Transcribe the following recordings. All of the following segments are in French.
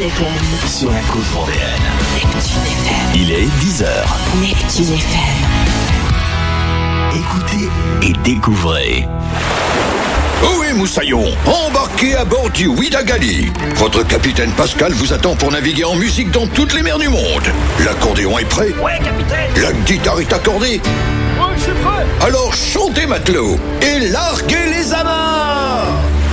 FM. Sur la côte vendéenne. Neptune FM. Il est 10h. Neptune FM. Écoutez et découvrez. Ohé Moussaillon, embarquez à bord du Ouida Gali. Votre capitaine Pascal vous attend pour naviguer en musique dans toutes les mers du monde. L'accordéon est prêt? Ouais, capitaine. La guitare est accordée? Ouais, je suis prêt. Alors chantez matelot et larguez les amarres.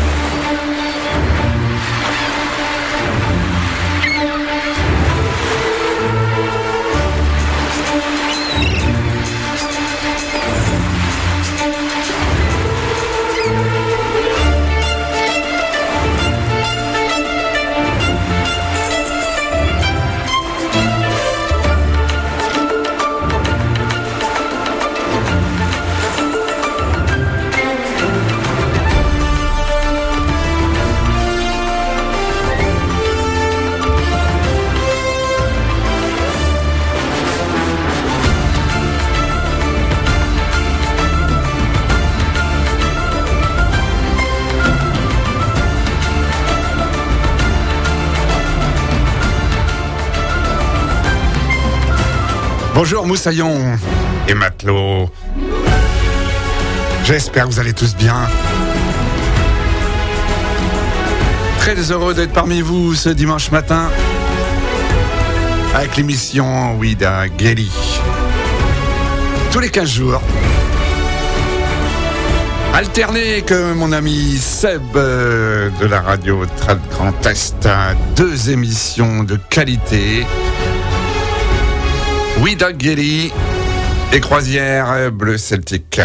Bonjour Moussaillon et matelots. J'espère que vous allez tous bien. Très heureux d'être parmi vous ce dimanche matin avec l'émission Ouida Gali. Tous les 15 jours. Alterné que mon ami Seb de la radio Trad Grand Est a 2 émissions de qualité. Ouida Gali et Croisière Bleu Celtique.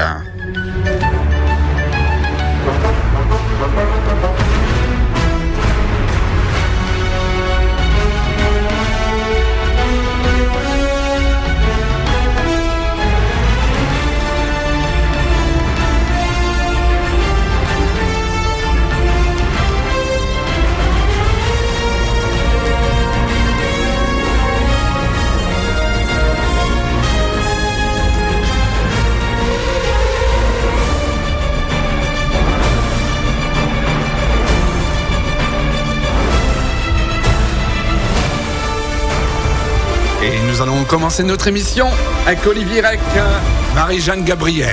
Nous allons commencer notre émission avec Olivier Rec, Marie-Jeanne Gabriel.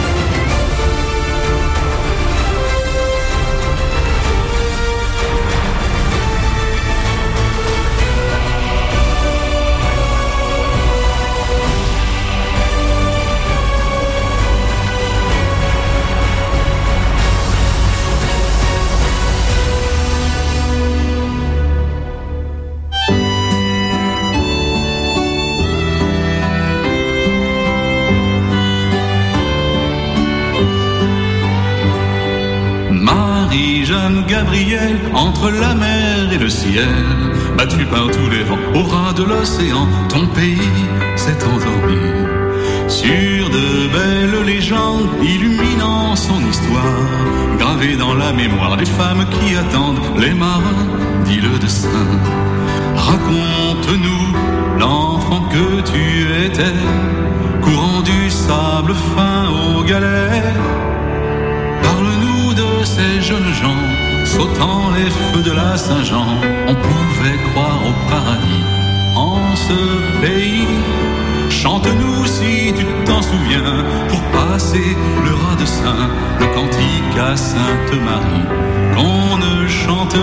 Marie-Jeanne Gabriel, entre la mer et le ciel, battue par tous les vents, au ras de l'océan, ton pays s'est endormi. Sur de belles légendes, illuminant son histoire, gravées dans la mémoire des femmes qui attendent les marins d'île de Sein. Raconte-nous l'enfant que tu étais, courant du sable fin aux galets. Parle-nous de ces jeunes gens, sautant les feux de la Saint-Jean. On pouvait croire au paradis en ce pays. Chante-nous si tu t'en souviens, pour passer le raz de Sein, le cantique à Sainte-Marie, qu'on ne chante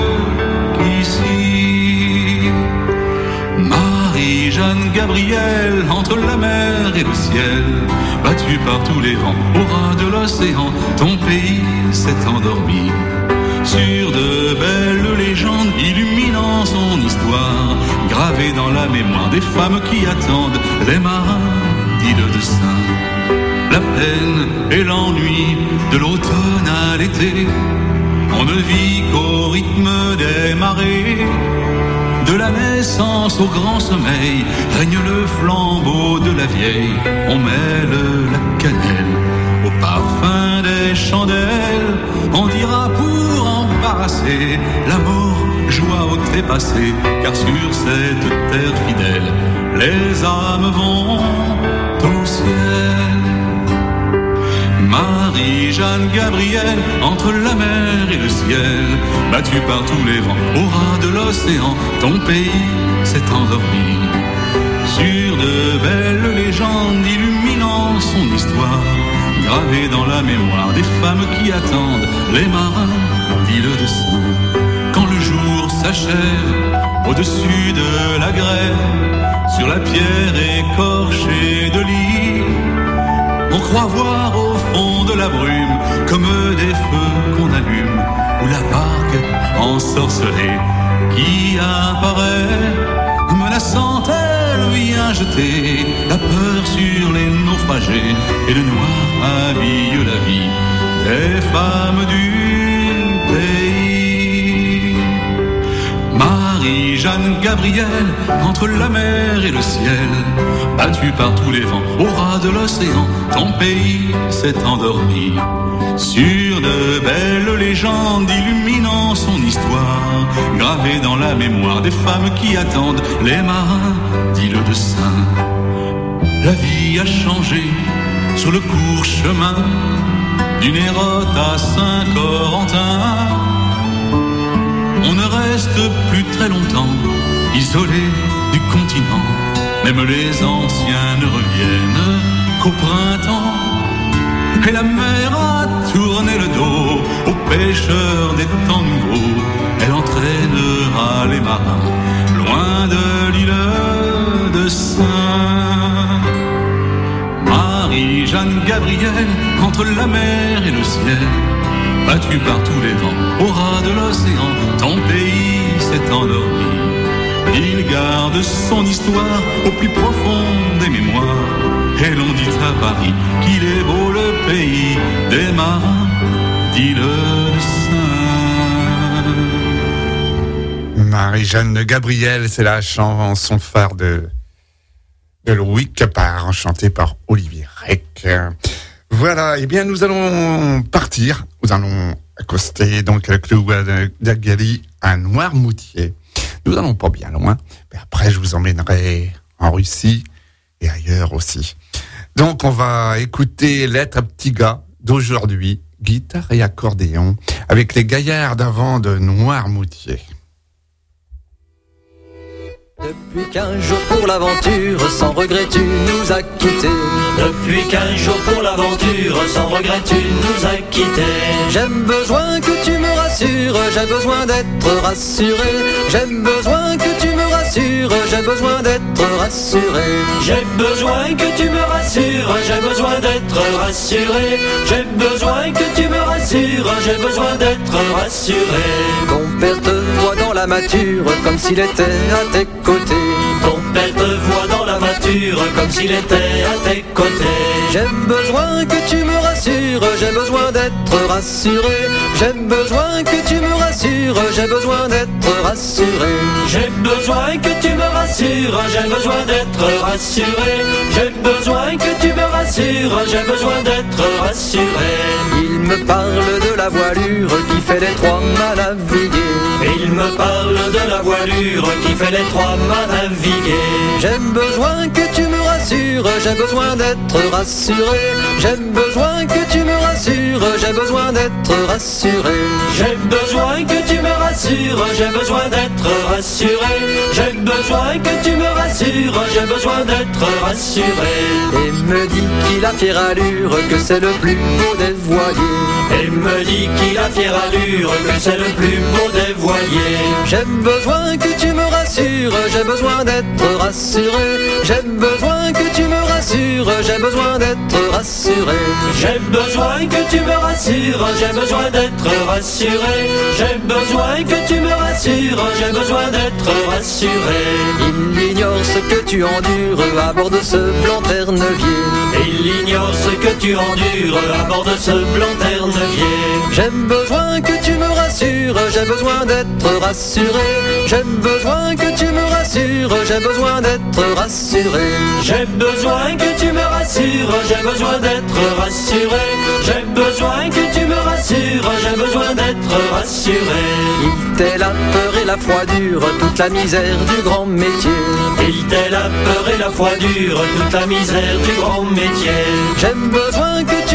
qu'ici. Marie-Jeanne Gabriel, entre la mer et le ciel, battue par tous les vents, au ras de l'océan, ton pays s'est endormi. Sur de belles légendes, illuminant son histoire, gravées dans la mémoire des femmes qui attendent les marins d'île de Sein. La peine et l'ennui de l'automne à l'été, on ne vit qu'au rythme des marées. De la naissance au grand sommeil, règne le flambeau de la vieille. On mêle la cannelle au parfum des chandelles. On dira pour embarrasser la mort, joie au trépassé, car sur cette terre fidèle, les âmes vont au ciel. Marie-Jeanne Gabrielle, entre la mer et le ciel, battue par tous les vents, au ras de l'océan, ton pays s'est endormi. Sur de belles légendes illuminant son histoire, gravées dans la mémoire des femmes qui attendent les marins d'île de Saint. Quand le jour s'achève, au-dessus de la grève, sur la pierre écorchée de l'île, on croit voir au fond de la brume, comme des feux qu'on allume, ou la barque ensorcelée qui apparaît, menaçant, elle vient jeter la peur sur les naufragés, et le noir habille la vie des femmes du pays. Marie-Jeanne Gabrielle, entre la mer et le ciel, battue par tous les vents, au ras de l'océan, ton pays s'est endormi. Sur de belles légendes illuminant son histoire, gravées dans la mémoire des femmes qui attendent les marins d'île de Saint. La vie a changé sur le court chemin du Nérote à Saint-Corentin. On ne reste plus très longtemps isolé du continent. Même les anciens ne reviennent qu'au printemps. Et la mer a tourné le dos aux pêcheurs des temps nouveaux. Elle entraînera les marins loin de l'île de Saint. Marie-Jeanne Gabrielle, entre la mer et le ciel, battue par tous les vents, au ras de l'océan, ton pays s'est endormi. Il garde son histoire au plus profond des mémoires, et l'on dit à Paris qu'il est beau le pays des marins d'île de Saint. Marie-Jeanne Gabrielle, c'est la chanson phare de Louis Capard, chantée par Olivier Rec. Voilà, eh bien nous allons partir, nous allons accoster donc avec le Ouidagali à Noirmoutier. Nous allons pas bien loin, mais après je vous emmènerai en Russie et ailleurs aussi. Donc on va écouter Lettre à petit gars d'aujourd'hui, guitare et accordéon, avec les gaillards d'avant de Noirmoutier. Depuis 15 jours pour l'aventure, sans regret tu nous as quittés. Depuis 15 jours pour l'aventure, sans regret tu nous as quittés. J'ai besoin que tu me rassures, j'ai besoin d'être rassuré. J'ai besoin que tu me rassures, j'ai besoin d'être rassuré. J'ai besoin que tu me rassures, j'ai besoin d'être rassuré. J'ai besoin que tu me rassures, j'ai besoin d'être rassuré. Ton père te voit dans la mature, comme s'il était à tes côtés. Ton père te voit dans la mature, comme s'il était à tes côtés. J'ai besoin que tu me rassures, j'ai besoin d'être rassuré. J'ai besoin que tu me rassures, j'ai besoin d'être rassuré. J'ai besoin que tu me rassures, j'ai besoin d'être rassuré. J'ai besoin que tu me rassures, j'ai besoin d'être rassuré. Il me parle de la voilure qui fait les 3 mâts naviguer. Il me parle de la voilure qui fait les 3 mâts naviguer. J'ai besoin que tu me rassures, j'ai besoin d'être rassuré. J'ai besoin que tu me rassures, j'ai besoin d'être rassuré. J'ai besoin que tu me rassures, j'ai besoin d'être rassuré. J'ai besoin que tu me rassures, j'ai besoin d'être rassuré. Et me dit qu'il a fière allure, que c'est le plus beau des voiliers. Et me dit qu'il a fière allure, que c'est le plus beau des voiliers. J'ai besoin que tu me rassures, j'ai besoin d'être rassuré. J'ai besoin que tu me rassures, j'ai besoin d'être rassuré. J'ai besoin que tu me rassures, j'ai besoin d'être rassuré. J'ai besoin que tu me rassures, j'ai besoin d'être rassuré. Il ignore ce que tu endures à bord de ce blanc terre-neuvier. Il ignore ce que tu endures à bord de ce blanc terre-neuvier. J'ai besoin que tu me rassures, j'ai besoin d'être rassuré. J'ai besoin que tu me rassures, j'ai besoin d'être rassuré. J'ai besoin que tu me rassures, j'ai besoin d'être rassuré. J'ai besoin que tu me rassures, j'ai besoin d'être rassuré. Il t'est la peur et la froidure, toute la misère du grand métier. Il t'est la peur et la froidure, toute la misère du grand métier. J'ai besoin que tu me rassures,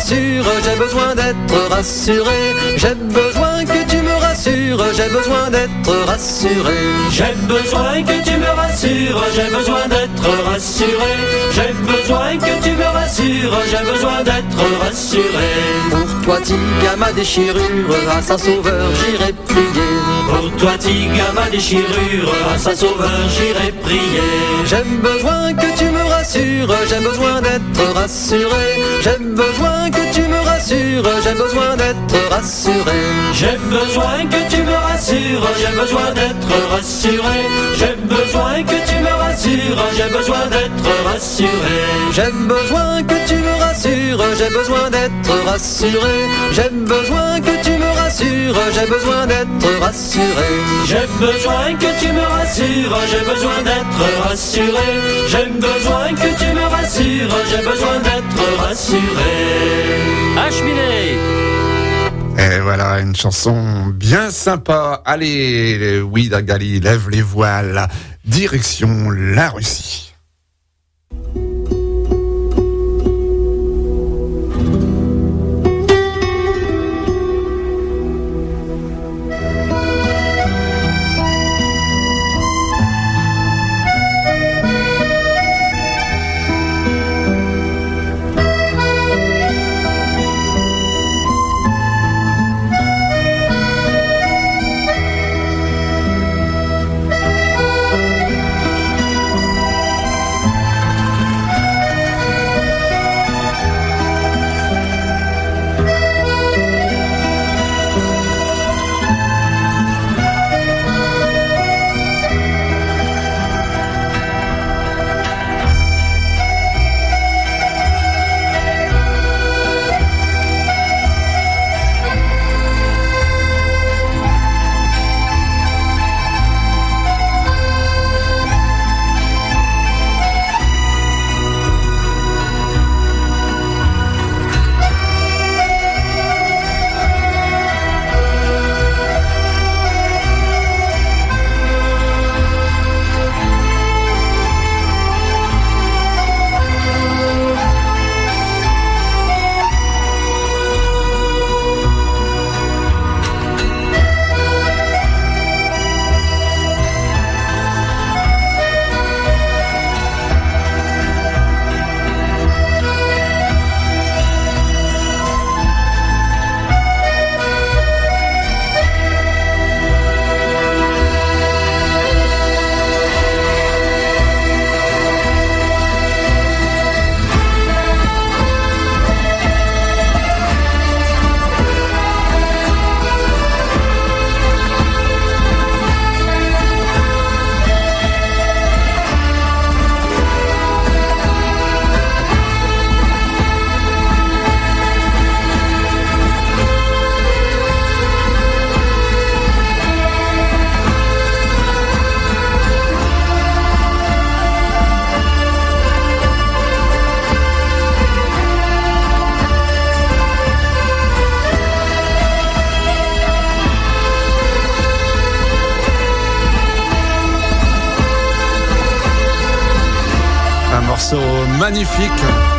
rassures, j'ai besoin d'être rassuré. J'ai besoin que tu me rassures, j'ai besoin d'être rassuré. J'ai besoin que tu me rassures, j'ai besoin d'être rassuré. J'ai besoin que tu me rassures, j'ai besoin d'être rassuré. Pour toi, Tiga, ma déchirure, à Saint-Sauveur, j'irai prier. Pour toi, Tiga, ma déchirure, à Saint-Sauveur, j'irai prier. J'ai besoin que tu me rassures, j'ai besoin d'être rassuré. J'ai besoin que tu me rassures, j'ai besoin d'être rassuré. J'ai besoin que tu me rassures, j'ai besoin d'être rassuré. J'ai besoin que tu me rassures, j'ai besoin d'être rassuré. J'ai besoin que tu me rassures, j'ai besoin d'être rassuré. J'ai besoin que tu me rassures, j'ai besoin d'être rassuré. J'ai besoin que tu me rassures, j'ai besoin d'être rassuré. J'ai besoin que tu me rassures, j'ai besoin d'être rassuré. Acheminée. Et voilà, une chanson bien sympa. Allez, Ouida Gali, lève les voiles. Direction la Russie. morceau magnifique.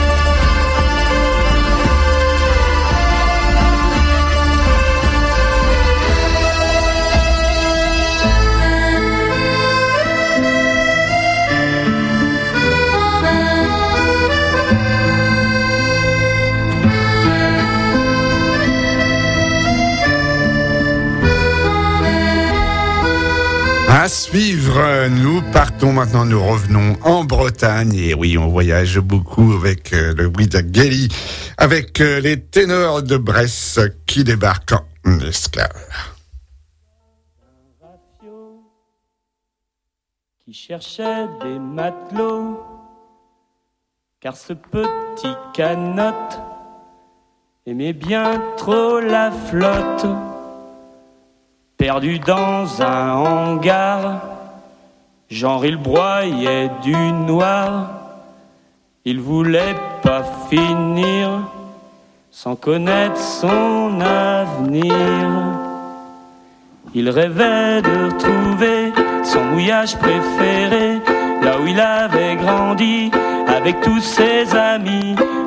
À suivre, nous partons maintenant, nous revenons en Bretagne. Et oui, on voyage beaucoup avec le Ouida Gali, avec les ténors de Bresse qui débarquent en esclave. Qui cherchait des matelots, car ce petit canotte aimait bien trop la flotte. Perdu dans un hangar, genre il broyait du noir. Il voulait pas finir sans connaître son avenir. Il rêvait de retrouver son mouillage préféré, là où il avait grandi avec tous ses amis.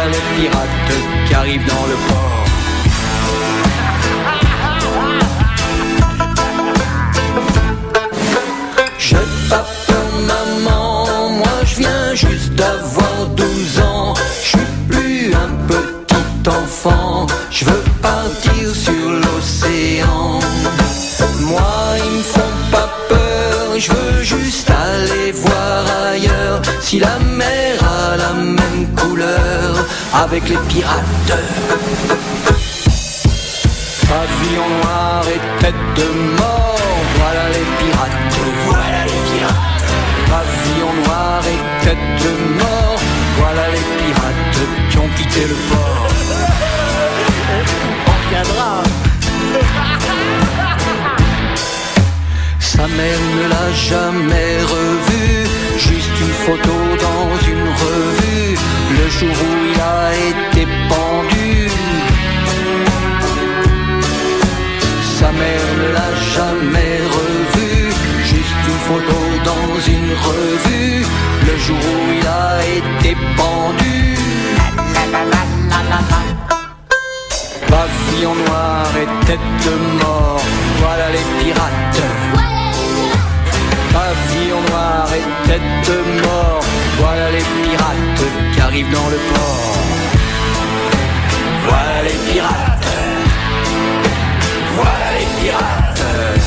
voilà les pirates qui arrivent dans le port. J'ai pas peur maman, moi je viens juste d'avoir 12 ans. Je suis plus un petit enfant, je veux partir sur l'océan. Moi ils me font pas peur, je veux juste aller voir ailleurs. Si la mer a la même couleur avec les pirates. Pavillon noir et tête de mort, voilà les pirates. Voilà les pirates. Pavillon noir et tête de mort, voilà les pirates qui ont quitté le port. On reviendra. Sa mère ne l'a jamais revu, juste une photo dans une revue, le jour où il a été pendu. Sa mère ne l'a jamais revu, juste une photo dans une revue, le jour où il a été pendu. Pavillon noir et tête de mort, voilà les pirates. Pavillon noir et tête de mort, voilà les pirates qui arrivent dans le port. Voilà les pirates. Voilà les pirates.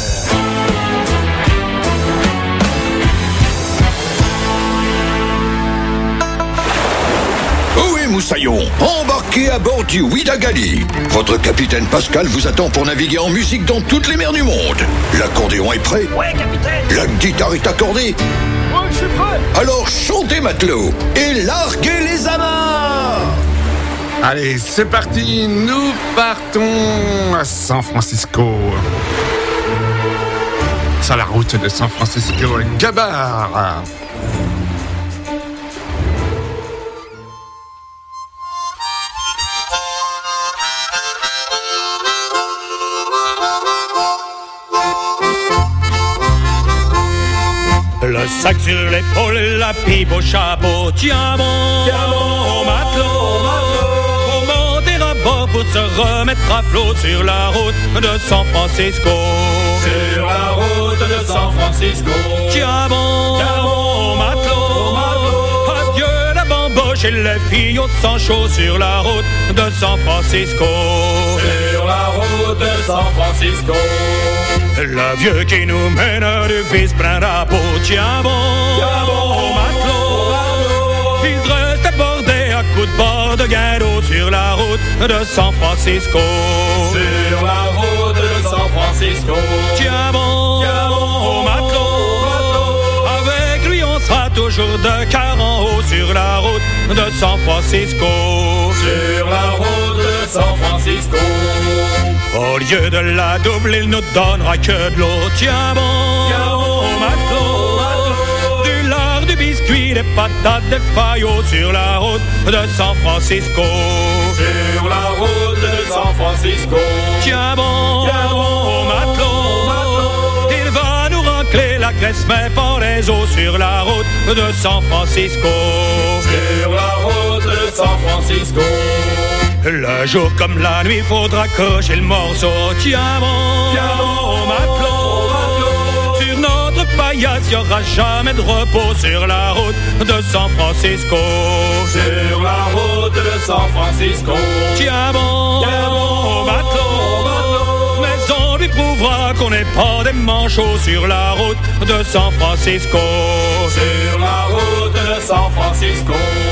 Ohé Moussaillon, embarquez à bord du Ouidagali. Votre capitaine Pascal vous attend pour naviguer en musique dans toutes les mers du monde. L'accordéon est prêt? Ouais, capitaine. La guitare est accordée? Ouais, je suis prêt. Alors chantez matelot et larguez les amarres. Allez, c'est parti, nous partons à San Francisco. Sur la route de San Francisco, Gabar. Le sac sur l'épaule, la pipe au chapeau. Tiens bon, matelot, pour monter à bord, pour se remettre à flot sur la route de San Francisco. Sur la route de San Francisco. Tiens bon, matelot, adieu la bamboche et les filles au sang chaud sur la route de San Francisco. Sur la route de San Francisco. L'avieux qui nous mène du vice-brin-drapeau. Tiens bon, matelot, il reste abordé à coups de bord de guindeau sur la route de San Francisco. Sur la route de San Francisco. Tiens bon, matelot, avec lui on sera toujours de quart en haut sur la route de San Francisco. Sur la route de San Francisco. Au lieu de la double, il nous donnera que de l'eau. Tiens bon, matelot, du lard, du biscuit, des patates, des faillots sur la route de San Francisco. Sur la route de San Francisco. Tiens bon, matelot, il va nous racler la graisse, mais pas les os sur la route de San Francisco. Sur la route de San Francisco. Le jour comme la nuit, faudra cocher le morceau. Tiens bon, matelot, sur notre paillasse, y'aura jamais de repos sur la route de San Francisco. Sur la route de San Francisco. Tiens bon, matelot, mais on lui prouvera qu'on n'est pas des manchots sur la route de San Francisco. Sur la route de San Francisco.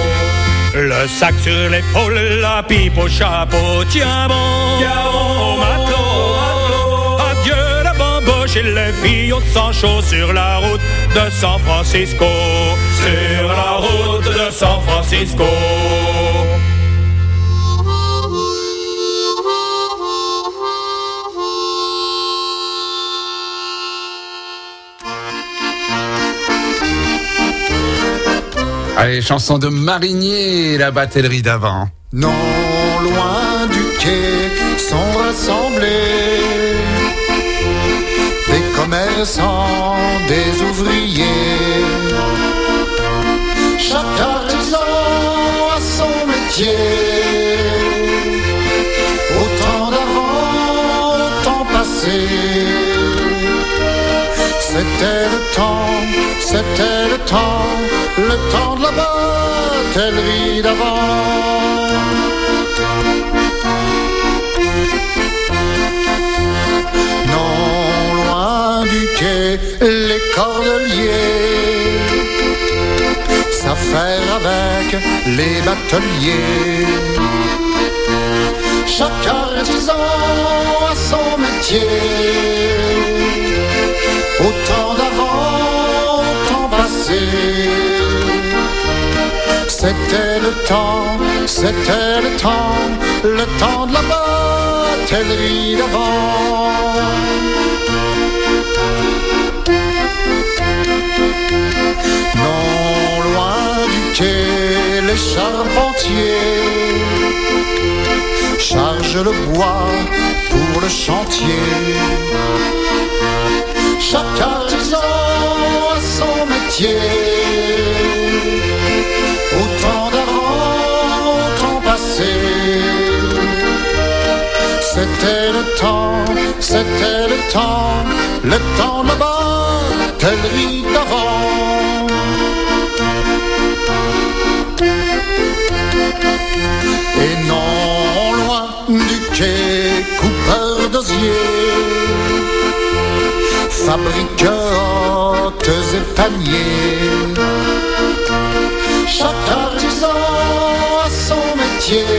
Le sac sur l'épaule, la pipe au chapeau. Tiens bon, matelot, adieu la bamboche et les filles au sang chaud sur la route de San Francisco. Sur la route de San Francisco. Allez, chanson de Marinier, la batellerie d'avant. Non, loin du quai sont rassemblés des commerçants, des ouvriers. Chaque artisan a son métier. métier. Au temps d'avant, au temps passé, c'était le temps de la batellerie d'avant. Non, loin du quai, les cordeliers s'affairent avec les bateliers. Chaque artisan a son métier. Au temps d'avant, au temps passé, c'était le temps de la batellerie d'avant. Non, loin du quai, les charpentiers chargent le bois pour le chantier. Chaque artisan a son métier. Au temps d'avant, au temps passé, c'était le temps de la batellerie d'avant. Et non, loin du quai, coupeur d'osier fabrique hottes et paniers. Chaque artisan a son métier.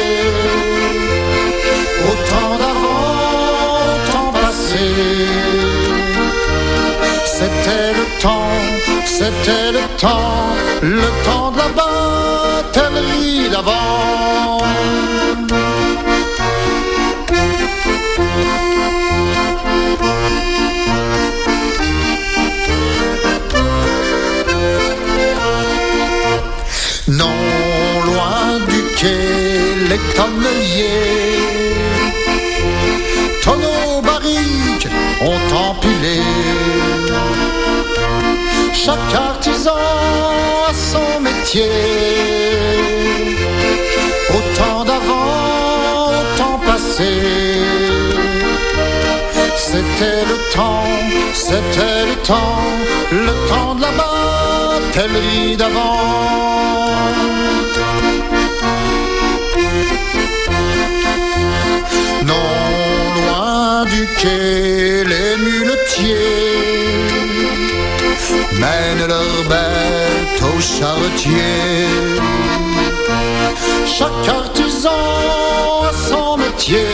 Au temps d'avant, au temps passé, c'était le temps de la batellerie d'avant. Non, loin du quai, les tonneliers, tonneaux, barriques ont empilé. Chaque artisan a son métier. Au temps d'avant, au temps passé, c'était le temps de la batellerie d'avant. Non, loin du quai, les muletiers mènent leurs bêtes aux charretiers. Chaque artisan a son métier.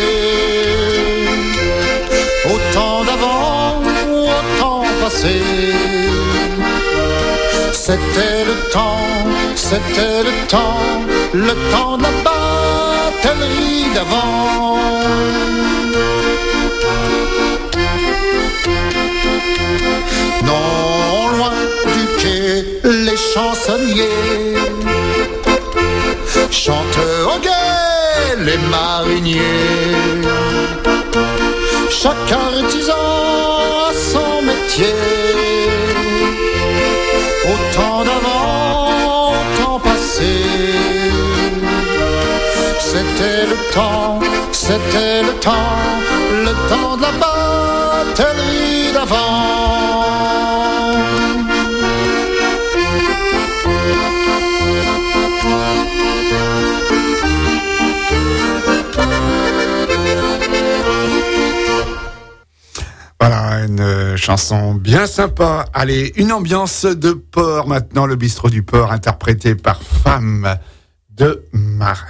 Au temps d'avant, au temps passé, c'était le temps de la batellerie d'avant. Non, loin du quai, les chansonniers chantent au guet les mariniers. Chaque artisan a son métier. Au temps d'avant, au temps passé, c'était le temps de la batellerie d'avant. Voilà, une chanson bien sympa. Allez, une ambiance de port maintenant, le bistrot du port, interprété par Femme de Marin.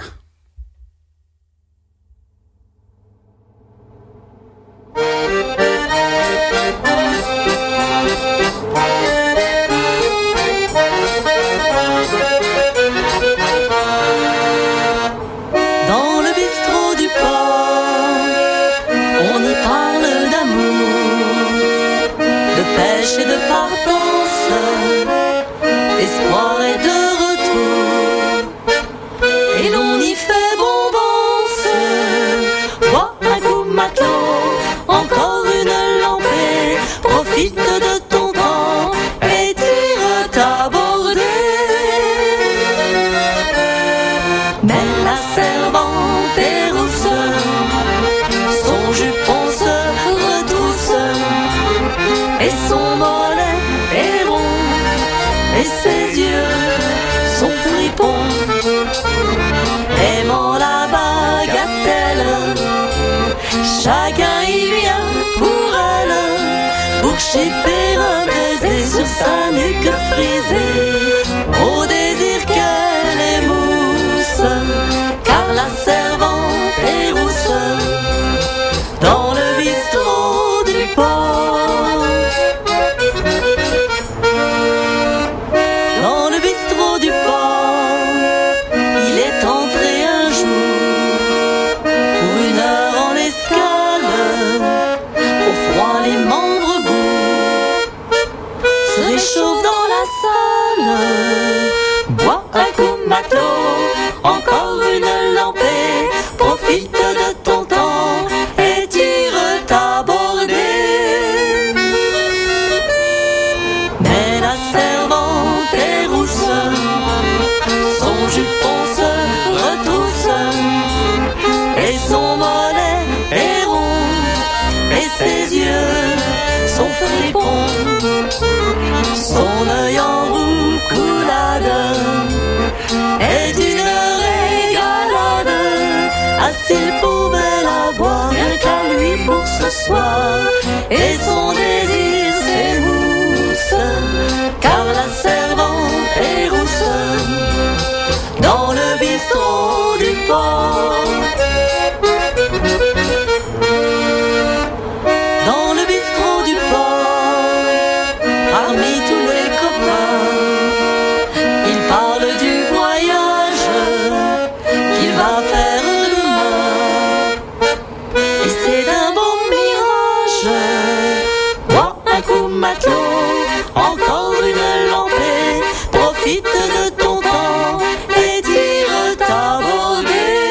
Dans le bistrot du port, on y parle d'amour, de pêche et de partance, d'espoir et de retour. Et l'on y fait bombance. Bois un coup matelot, encore une lampée, profite de ton temps et tire t'aborder. Mais la servante est rousse, son jupon se retrousse, et son mollet est rond, et ses yeux sont fripons. Aimant la bagatelle, chacun y vient pour elle, pour chipper un baiser sur sa nuque frisée, au désir qu'elle émousse, car la servante est rousse, dans le bistrot du port. Dans le bistrot du port, il est entré un jour, pour une heure en escale, au froid les membres goûts, se réchauffe dans la salle, boit un coup matelot, encore une lampée, profite de ton temps et tire ta bordée. Mais la servante est rousse, son jupon se retrousse, et son mollet est rond, et ses yeux sont fripons. Son œil en roucoulade est une régalade. Ah, s'il pouvait l'avoir, rien qu'à lui pour ce soir, et son désir s'émousse, car la servante est rousse, dans le bistrot du port. Dans le bistrot du port, parmi tous les copains, il parle du voyage qu'il va faire demain. Et c'est d'un beau mirage, bois un coup matelot, encore une lampée, profite de ton temps et tire ta bordée.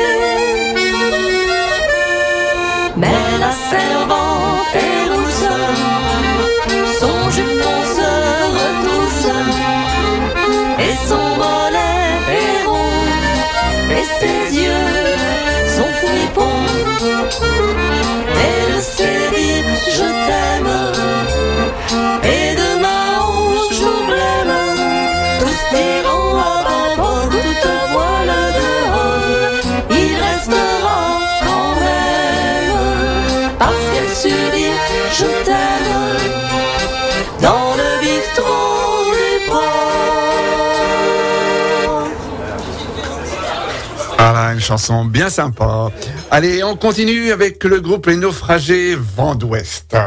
Mais la servante est rousse, son jupon se retrousse, et son mollet est rond, et ses yeux sont fripons. Elle sait dire je t'aime, et demain au jour blême, tous diront à bâbord, toute voile dehors, il restera quand même, parce qu'elle sut dire je t'aime, dans le bistrot du port. Voilà, une chanson bien sympa. Allez, on continue avec le groupe Les Naufragés Vent d'Ouest.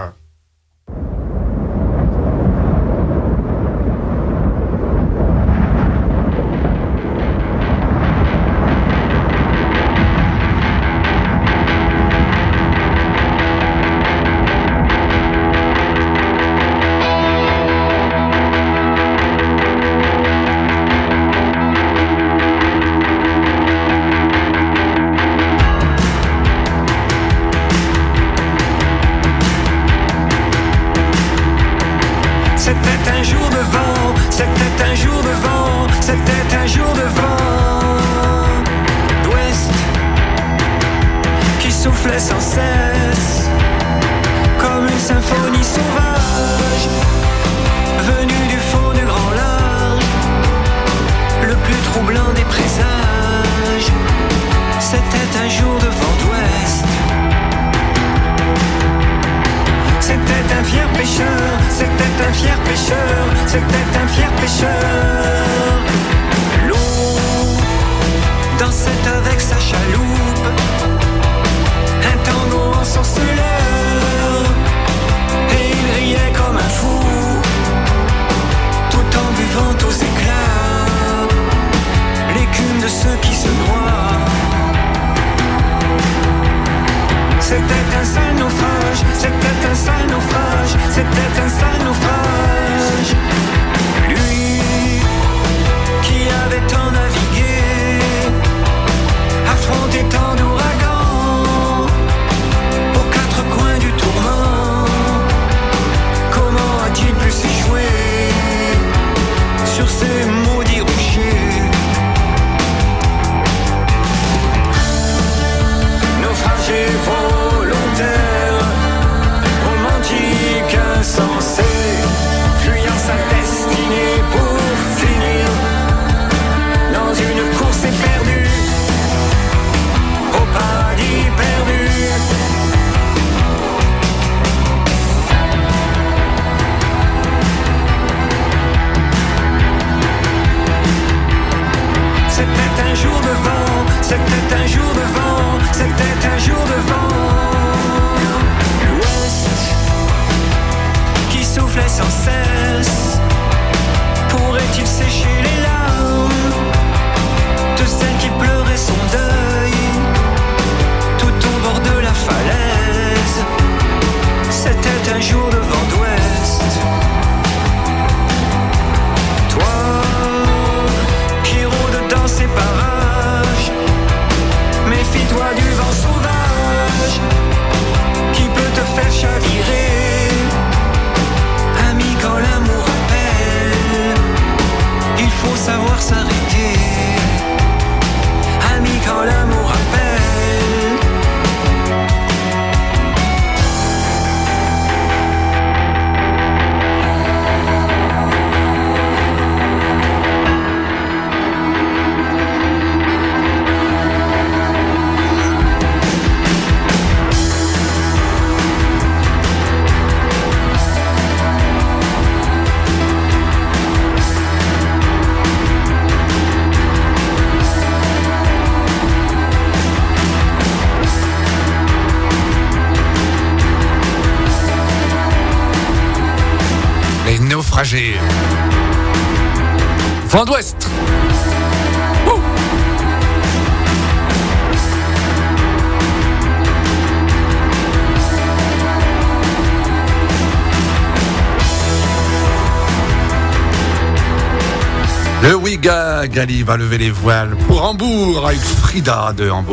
C'était un jour de vent, c'était un jour de vent, c'était un jour de vent d'ouest qui soufflait sans cesse comme une symphonie sauvage venue du fond du grand large, le plus troublant des présages. C'était un jour de vent d'ouest. C'était un fier pêcheur, c'était un fier pêcheur, c'était un fier pêcheur. L'eau dansait avec sa chaloupe, un tango en sorceleur, et il riait comme un fou, tout en buvant aux éclats l'écume de ceux qui se noient. C'était un sale naufrage, c'était un sale naufrage, c'était un sale naufrage. Lui c'était un jour de vent, c'était un jour de vent. L'Ouest qui soufflait sans cesse, pourrait-il sécher les larmes de celle qui pleurait son deuil tout au bord de la falaise? C'était un jour de vent d'ouest. Toi qui rôde dans ces parages, méfie-toi du vent sauvage qui peut te faire chavirer. Ami, quand l'amour appelle, il faut savoir s'arrêter. Ami, quand l'amour appelle. Naufragé. Vent d'ouest. Le Wiga Gali va lever les voiles pour Hambourg avec Frida de Hambourg.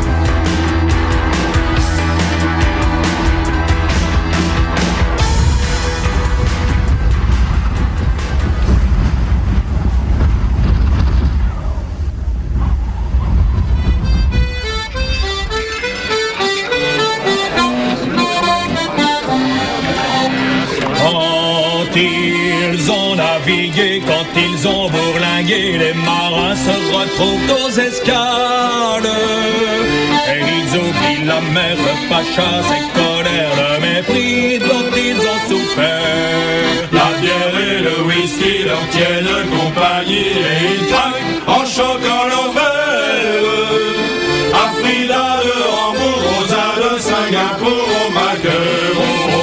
Quand ils ont bourlingué, les marins se retrouvent aux escales. Et ils oublient la mer, le pacha, ses colères, le mépris dont ils ont souffert. La bière et le whisky leur tiennent compagnie et ils craquent en choquant leur verre. À Frida de Hambourg, Rosa de Singapour, au Maquerel,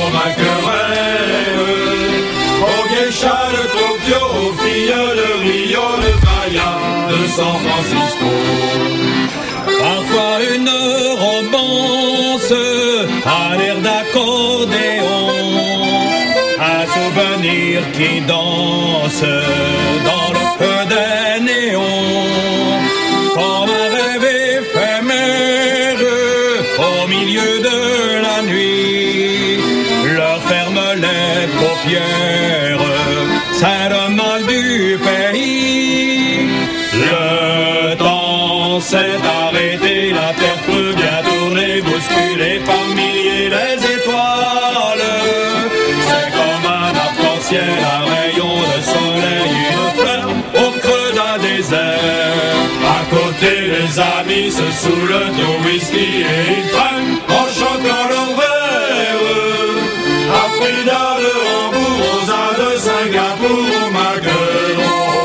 au Geisha de Tokyo, aux filles de Rio, de Bahia, de San Francisco. Parfois une romance à l'air d'accordéon, un souvenir qui danse dans le feu des néons, comme un rêve éphémère au milieu de la nuit, leur ferme les paupières, c'est le mal du pays. Le temps s'est arrêté, la terre peut bien tourner, bousculée par milliers les étoiles. C'est comme un arc-en-ciel, un rayon de soleil, une fleur au creux d'un désert. À côté, les amis se saoulent au whisky et ils prennent en choquant leur verre. À Frida de Hambourg, Rosa de Singapour, au Maquerel,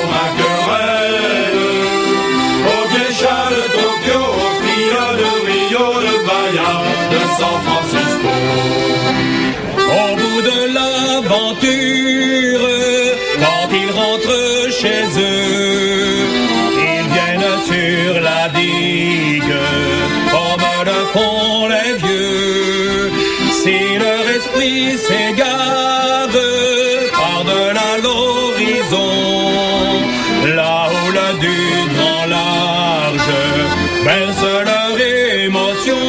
au Geisha de Tokyo, aux filles de Rio, de Bahia, de San Francisco. Au bout de l'aventure, quand ils rentrent chez eux, ils viennent sur la digue, comme le font les vieux. Si leur esprit s'égare par-delà l'horizon, la houle du grand large berce leur émotion.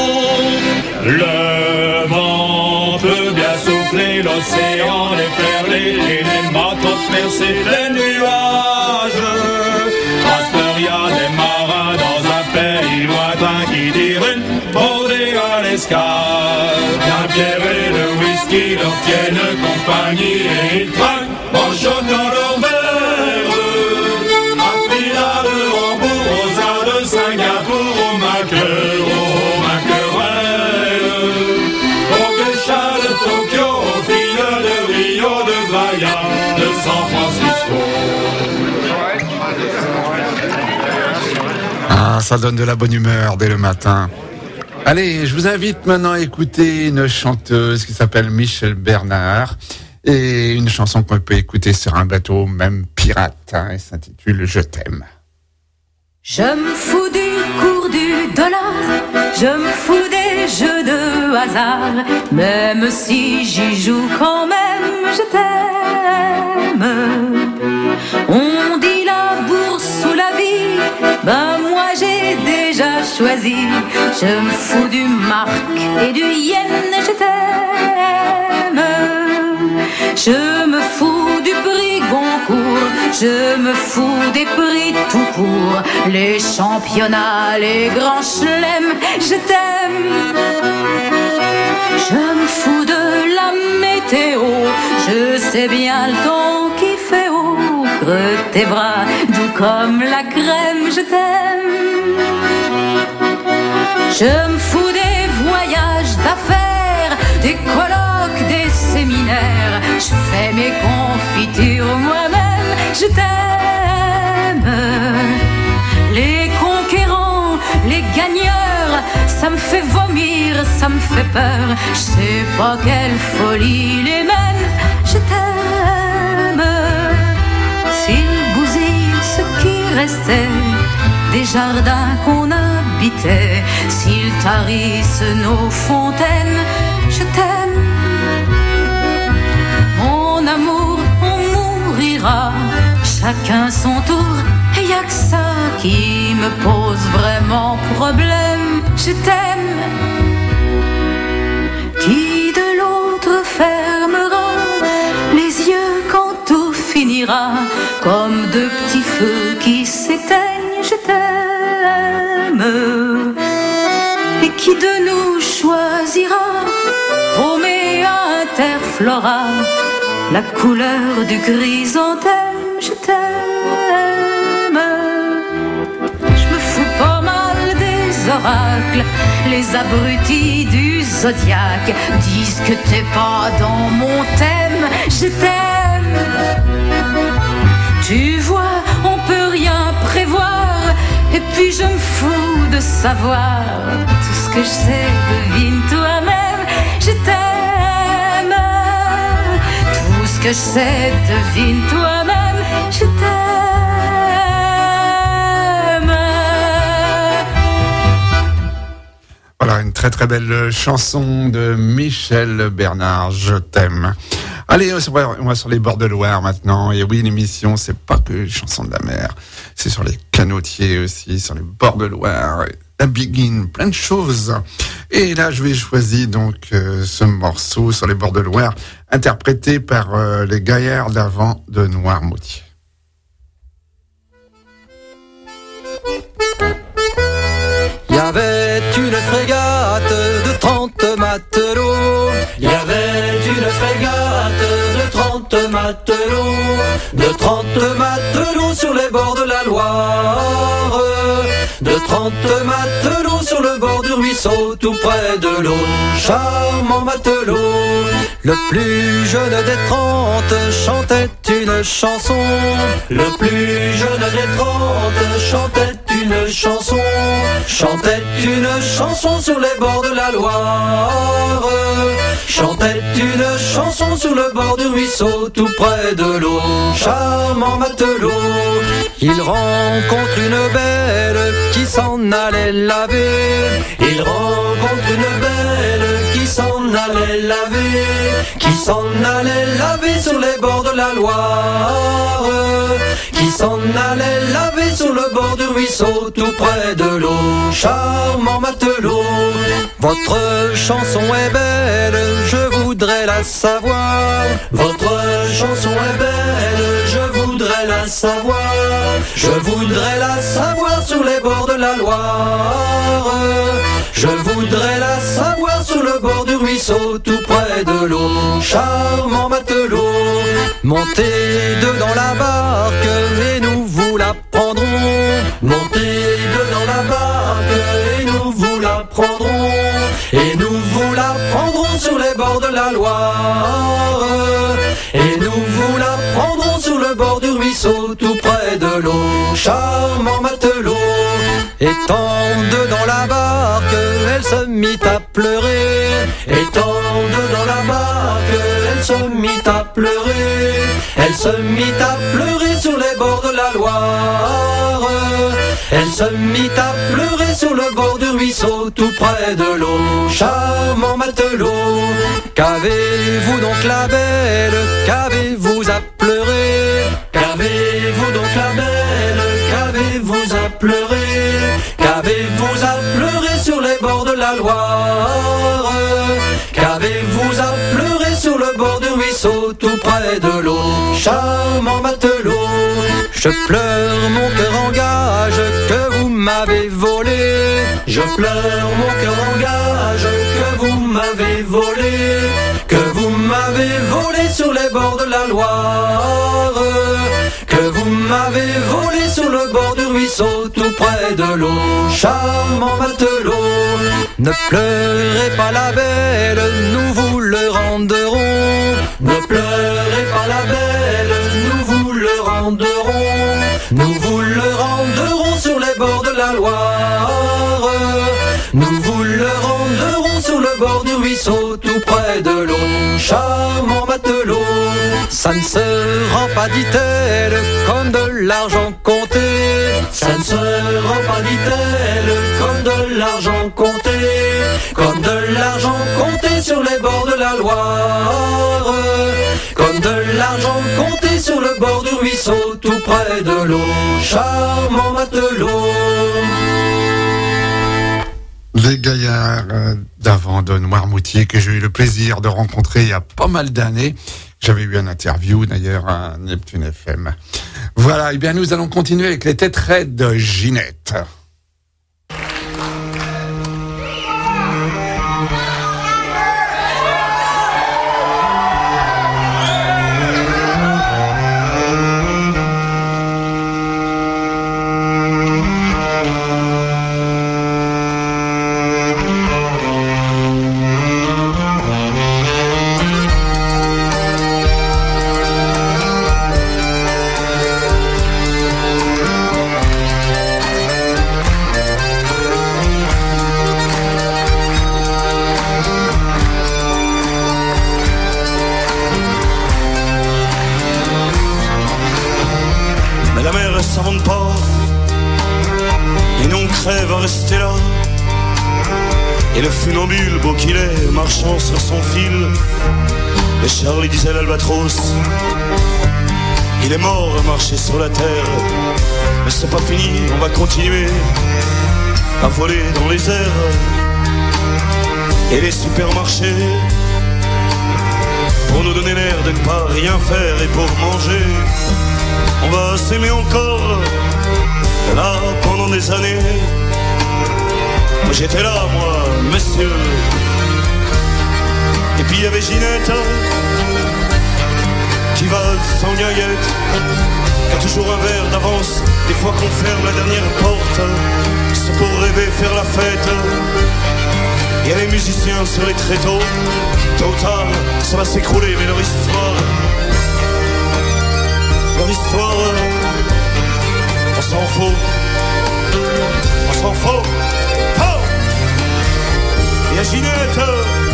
Le vent peut bien souffler, l'océan déferler et les mâts transpercer les nuages. Parce qu'il y a des marins dans un pays lointain qui tirent une bordée à l'escale. La bière et le whisky leur tiennent compagnie et ils craquent en choquant leur verre. À Frida de Hambourg, Rosa de Singapour, au Maquerel, au Geisha de Tokyo, aux filles de Rio, de Bahia, de San Francisco. Ah, ça ça donne de la bonne humeur dès le matin. Allez, je vous invite maintenant à écouter une chanteuse qui s'appelle Michèle Bernard et une chanson qu'on peut écouter sur un bateau, même pirate, elle s'intitule « Je t'aime ». Je me fous du cours du dollar, je me fous des jeux de hasard, même si j'y joue quand même, je t'aime. On dit la bourse ou la vie, ben moi j'ai déjà choisi. Je me fous du mark et du yen, je t'aime. Je me fous du prix Goncourt, je me fous des prix tout court, les championnats, les grands chelems, je t'aime. Je me fous de la météo, je sais bien le temps qu'il fait haut, creux tes bras, doux comme la crème, je t'aime. Je me fous des voyages d'affaires, des colloques, des séminaires, je fais mes confitures moi-même, je t'aime. Les conquérants, les gagneurs, ça me fait vomir, ça me fait peur, je sais pas quelle folie les mène, je t'aime. S'ils bousillent ce qui restait des jardins qu'on habitait, s'ils tarissent nos fontaines, je t'aime. Mon amour, on mourira, chacun son tour, et y'a que ça qui me pose vraiment problème, je t'aime. Qui de l'autre fermera les yeux quand tout finira, comme deux petits feux qui s'éteignent, je t'aime. Et qui de nous choisira, paumé à Interflora, la couleur du chrysanthème, je t'aime. Je me fous pas mal des oracles, les abrutis du zodiaque disent que t'es pas dans mon thème, je t'aime. Tu vois, on peut rien prévoir, et puis je me fous de savoir, tout ce que je sais, devine toi-même, je t'aime. Tout ce que je sais, devine toi-même, je t'aime. Voilà, une très très belle chanson de Michèle Bernard, Je t'aime. Allez, on va sur les bords de Loire maintenant. Et oui, l'émission, c'est pas que les chansons de la mer. C'est sur les canotiers aussi, sur les bords de Loire. La Begin, plein de choses. Et là, je vais choisir donc ce morceau sur les bords de Loire, interprété par les Gaillards d'Avant de Noirmoutier. Il y avait une frégate de 30 matelots. Il y avait une frégate de 30 matelots, de 30 matelots sur les bords de la Loire, de 30 matelots sur le bord du ruisseau, tout près de l'eau. Charmant matelot, le plus jeune des 30 chantait une chanson. Le plus jeune des 30 chantait une chanson. Chantait une chanson sur les bords de la Loire. Chantait une chanson sur le bord du ruisseau, tout près de l'eau. Charmant matelot, il rencontre une belle qui s'en allait laver. Il rencontre une belle qui s'en allait laver, qui s'en allait laver sur les bords de la Loire, qui s'en allait laver sur le bord du ruisseau, tout près de l'eau. Charmant matelot, votre chanson est belle, je voudrais la savoir. Votre chanson est belle, je voudrais la savoir. Je voudrais la savoir sur les bords de la Loire. Je voudrais la savoir sur le bord du ruisseau, tout près de l'eau. Charmant matelot, montez dedans la barque et nous vous la prendrons. Montez dedans la barque et nous vous la prendrons. Et nous vous la prendrons sur les bords de la Loire. Et nous vous la prendrons sur le bord du ruisseau, tout près de l'eau. Charmant matelot, et Étant dedans la barque, elle se mit à pleurer. Étant dedans la barque, elle se mit à pleurer. Elle se mit à pleurer sur les bords de la Loire. Elle se mit à pleurer sur le bord du ruisseau, tout près de l'eau. Charmant matelot, qu'avez-vous donc la belle? Qu'avez-vous à pleurer? Qu'avez-vous donc la belle? Qu'avez-vous à pleurer? Qu'avez-vous à pleurer sur les bords de la Loire? Qu'avez-vous à pleurer sur le bord du ruisseau, tout près de l'eau? Charmant matelot, je pleure mon cœur en gage que vous m'avez volé. Je pleure mon cœur en gage que vous m'avez volé. Que vous m'avez volé sur les bords de la Loire. Que vous m'avez volé sur le bord du ruisseau, tout près de l'eau. Charmant matelot, ne pleurez pas la belle, nous vous le rendrons. Ne pleurez pas la belle, nous vous le rendrons. Nous vous le rendrons sur les bords de la Loire. Nous vous le rendrons sur le bord du ruisseau, tout près de l'eau. Charmant matelot, ça ne se rend pas, dit-elle, comme de l'argent compté. Ça ne se rend pas, dit-elle, comme de l'argent compté. Comme de l'argent compté sur les bords de la Loire. Comme de l'argent compté sur le bord du ruisseau, tout près de l'eau. Charmant matelot. Les gaillards d'avant de Noirmoutier que j'ai eu le plaisir de rencontrer il y a pas mal d'années. J'avais eu une interview d'ailleurs à Neptune FM. Voilà, et bien nous allons continuer avec les têtes raides de Ginette. Rester là. Et le funambule, beau qu'il est, marchant sur son fil. Et Charlie disait l'albatros, il est mort à marcher sur la terre. Mais c'est pas fini, on va continuer à voler dans les airs. Et les supermarchés, pour nous donner l'air de ne pas rien faire. Et pour manger, on va s'aimer encore, là pendant des années. J'étais là, moi, monsieur. Et puis il y avait Ginette, qui va sans gaillette, qui a toujours un verre d'avance. Des fois qu'on ferme la dernière porte, c'est pour rêver faire la fête. Il y a les musiciens sur les tréteaux. Tôt ou tard, ça va s'écrouler, mais leur histoire, on s'en fout. On s'en fout. Il y a Ginette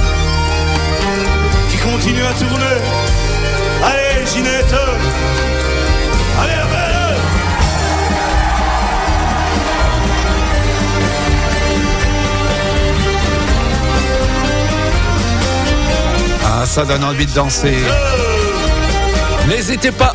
qui continue à tourner. Allez Ginette, allez la belle. Ah, ça donne envie de danser. N'hésitez pas.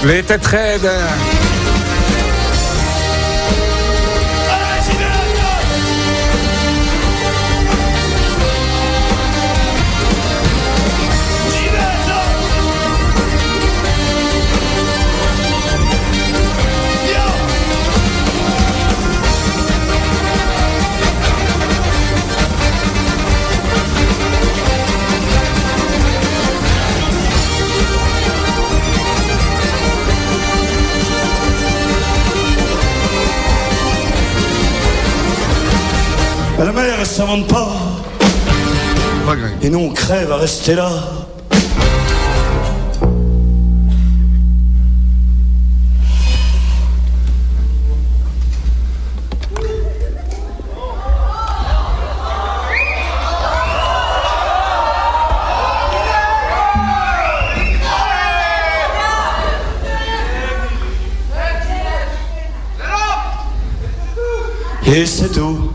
Les têtes raides. La mer, elle s'invente pas. Et nous, on crève à rester là. Et c'est tout.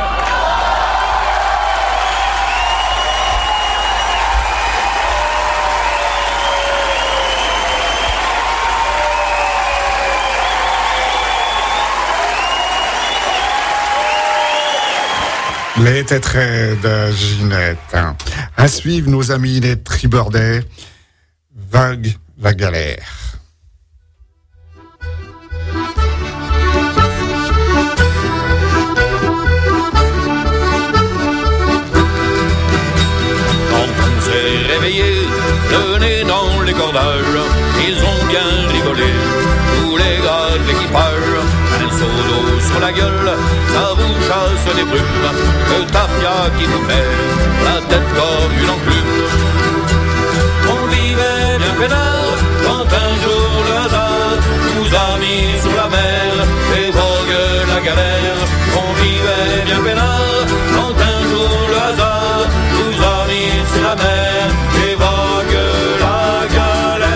Les têtes raides, Ginette. À suivre, nos amis les tribordais. Vague la galère. Quand on s'est réveillé, le nez dans les cordages, ils ont bien rigolé, tous les gars de l'équipage. Un seau d'eau sur la gueule, ça vous chasse des brumes, que Tafia qui nous met la tête comme une enclume. On vivait bien peinard quand un jour le hasard nous a mis sur la mer et vogue la galère. On vivait bien peinard quand un jour le hasard nous a mis sur la mer et vogue la galère.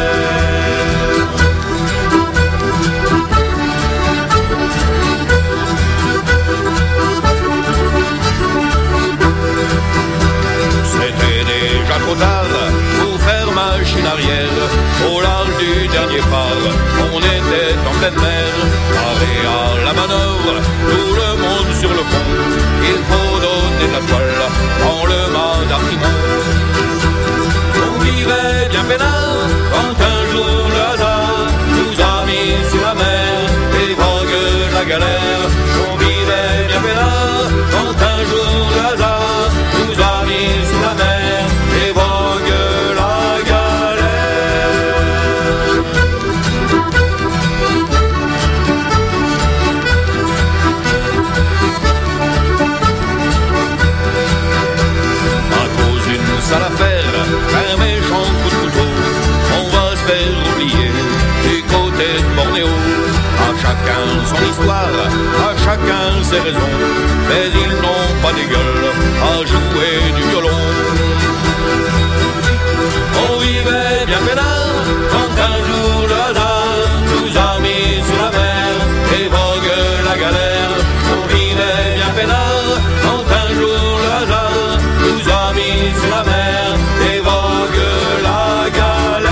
C'était déjà trop tard pour faire machine arrière. Au large du dernier phare, on était en pleine mer. Arrêt à la manœuvre, tout le monde sur le pont. Il faut donner de la toile quand le mât d'Artimon. On vivait bien peinard quand un jour le hasard nous a mis sur la mer et vogue la galère. On vivait bien peinard quand un jour le hasard nous a mis sur la mer et vogue la galère. À cause d'une sale affaire, un méchant coup de couteau, on va se faire oublier du côté de Bornéo. À chacun son histoire, à chacun ses raisons, mais ils n'ont pas des gueules à jouer du violon. On vivait bien peinard quand un jour le hasard nous a mis sur la mer et vogue la galère. On vivait bien peinard quand un jour le hasard nous a mis sur la mer et vogue la galère.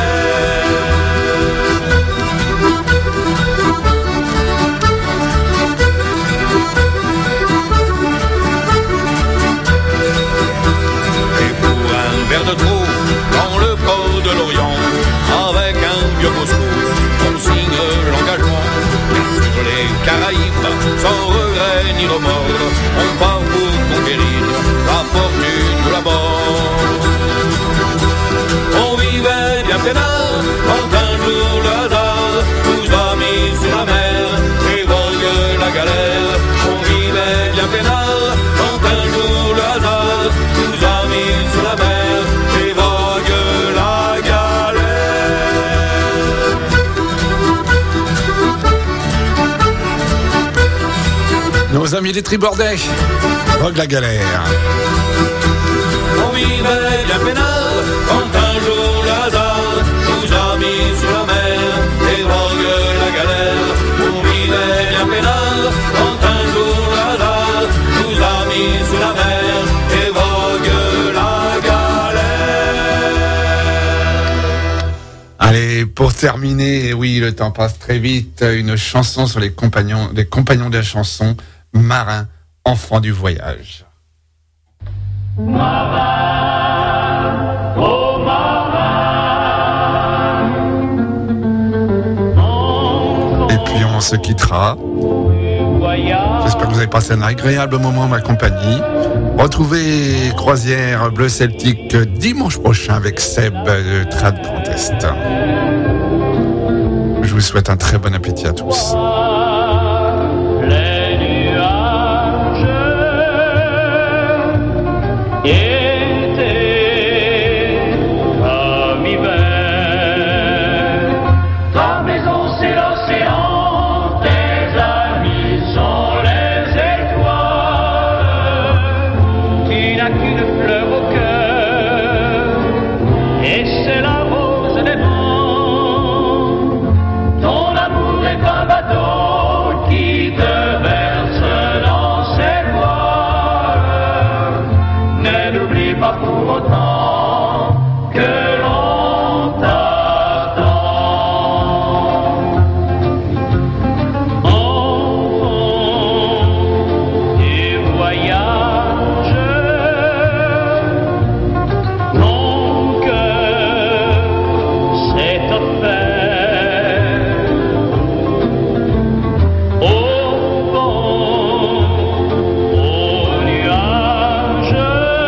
Et pour un verre de trop dans le port de l'Orient, avec un vieux Moscou, on signe l'engagement. Et sur les Caraïbes, sans regret ni remords, on part pour conquérir la fortune ou la mort. On vivait bien peinard quand un jour le hasard nous a mis sur la mer et vogue la galère. On vivait bien peinard quand un jour le hasard nous a mis sur la mer et vogue la galère. Nos amis les tribordais. Vogue la galère. On vivait bien peinard quand un jour le hasard nous a mis sur la mer et vogue la galère. On vivait bien peinard quand un jour le hasard nous a mis sur la mer et vogue la galère. Allez, pour terminer, oui, le temps passe très vite, une chanson sur les compagnons de la chanson, Marin, enfant du voyage. Marin, oh marin, et puis on se quittera. J'espère que vous avez passé un agréable moment en ma compagnie. Retrouvez Croisière Bleu Celtique dimanche prochain avec Seb de Trad Grand Est. Je vous souhaite un très bon appétit à tous. les nuages étaient comme hiver. Ta maison c'est l'océan, tes amis sont les étoiles. Tu n'as qu'une fleur au cœur, et c'est la rose des vents. Ton amour est un bateau qui te verse dans ses voiles. Mais n'oublie pas pour autant que l'on t'attend. Enfant du voyage, ton cœur s'est offert au vent, aux nuages,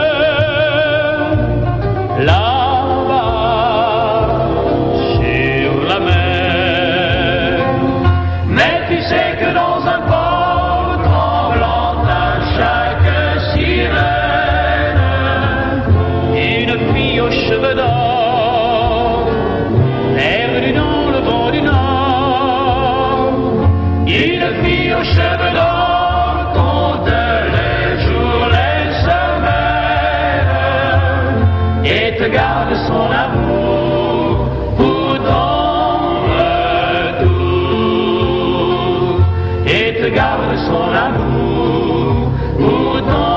là-bas sur la mer. Mais tu sais que dans un port tremblant à chaque sirène, une fille aux cheveux d'or, perdue dans le vent du nord. Une fille aux cheveux d'or compte les jours, les semaines, et te garde son amour pour ton retour. Et te garde son amour pour ton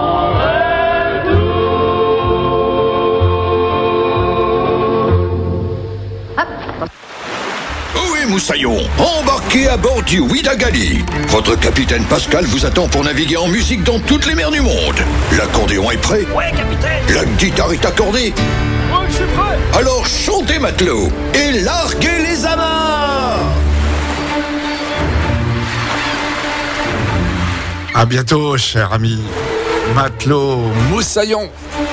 Oui, Moussaillon, embarquez à bord du Ouidagali. Votre capitaine Pascal vous attend pour naviguer en musique dans toutes les mers du monde. L'accordéon est prêt? Ouais, capitaine. La guitare est accordée? Ouais, je suis prêt. Alors chantez, matelot, et larguez les amarres. À bientôt, cher ami matelot Moussaillon.